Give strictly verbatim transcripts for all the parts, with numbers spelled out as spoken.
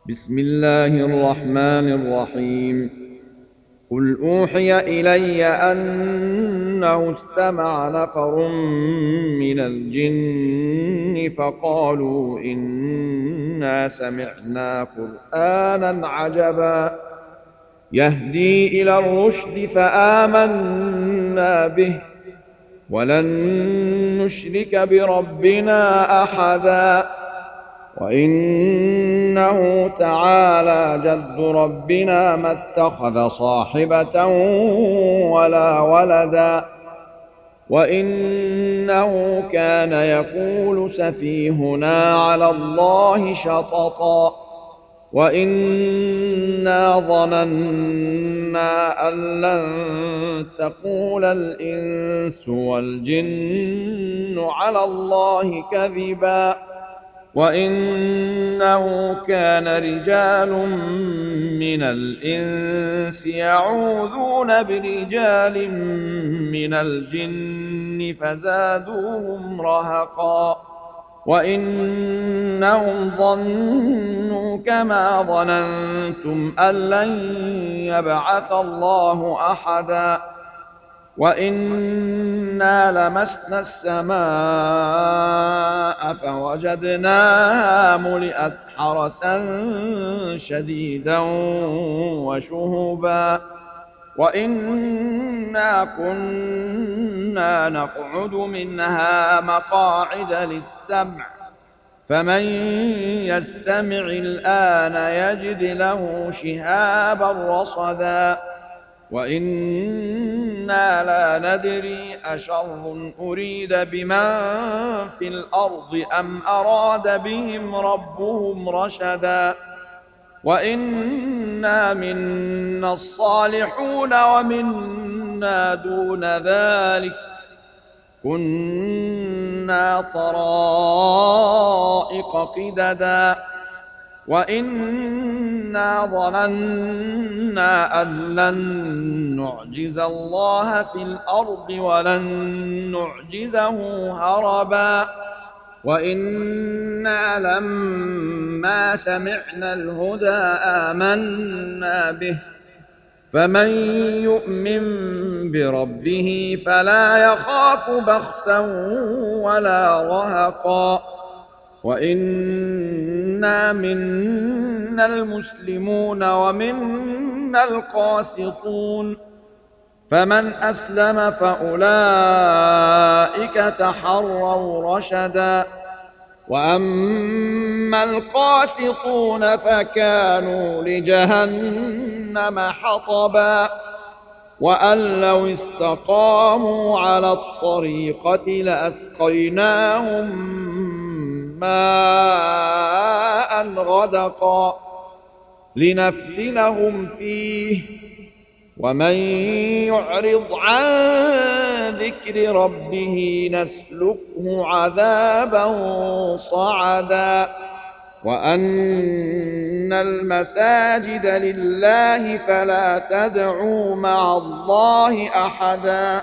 بسم الله الرحمن الرحيم. قل أوحي إلي أنه استمع نفر من الجن فقالوا إنا سمعنا قرآنا عجبا يهدي إلى الرشد فآمنا به ولن نشرك بربنا أحدا وإنه تعالى جد ربنا ما اتخذ صاحبة ولا ولدا وإنه كان يقول سفيهنا على الله شططا وإنا ظننا أن لن تقول الإنس والجن على الله كذبا وإنه كان رجال من الإنس يعوذون برجال من الجن فزادوهم رهقا وإنهم ظنوا كما ظننتم أن لن يبعث الله أحدا وإنا لمسنا السماء فوجدناها ملئت حرسا شديدا وشهبا وإنا كنا نقعد منها مقاعد للسمع فمن يستمع الآن يجد له شهابا رصدا وإنا لا ندري أشر أريد بمن في الأرض أم أراد بهم ربهم رشدا وإنا منا الصالحون ومنا دون ذلك كنا طرائق قددا وإنا ظننا أن لن نعجز الله في الأرض ولن نعجزه هربا وإنا لما سمعنا الهدى آمنا به فمن يؤمن بربه فلا يخاف بخسا ولا رهقا وإنا منا المسلمون ومنا القاسطون فمن أسلم فأولئك تحروا رشدا وأما القاسطون فكانوا لجهنم حطبا وأن لو استقاموا على الطريقة لأسقيناهم ماء غدقا لنفتنهم فيه ومن يعرض عن ذكر ربه نسلكه عذابا صعدا وأن المساجد لله فلا تدعوا مع الله أحدا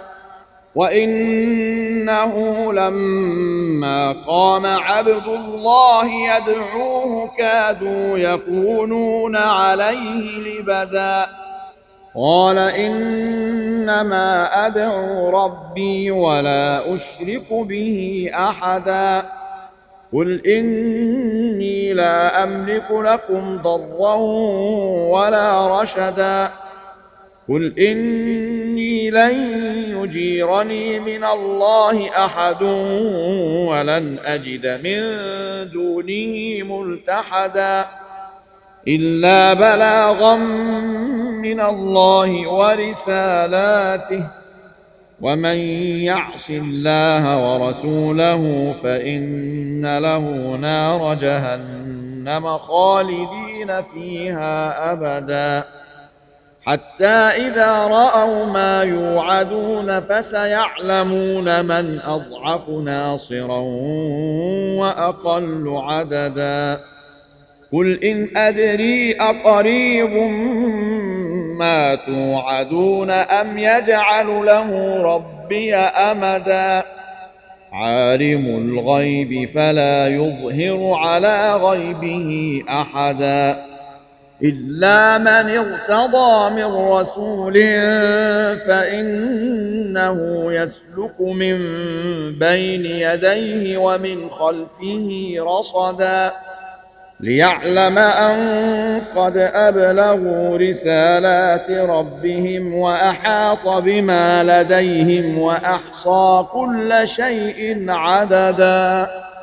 وإنه لما قام عبد الله يدعوه كادوا يكونون عليه لبدا قال إنما أدعو ربي ولا أشرك به أحدا قل إني لا أملك لكم ضرا ولا رشدا قل إني لن يجيرني من الله أحد ولن أجد من دونه ملتحدا إلا بلاغا من الله ورسالاته ومن يعص الله ورسوله فإن له نار جهنم خالدين فيها أبدا حتى إذا رأوا ما يوعدون فسيعلمون من أضعف ناصرا وأقل عددا قل إن أدري أقريب ما توعدون أم يجعل له ربي أمدا عالم الغيب فلا يظهر على غيبه أحدا إلا من ارتضى من رسول فإنه يسلك من بين يديه ومن خلفه رصدا ليعلم أن قد أبلغوا رسالات ربهم وأحاط بما لديهم وأحصى كل شيء عددا.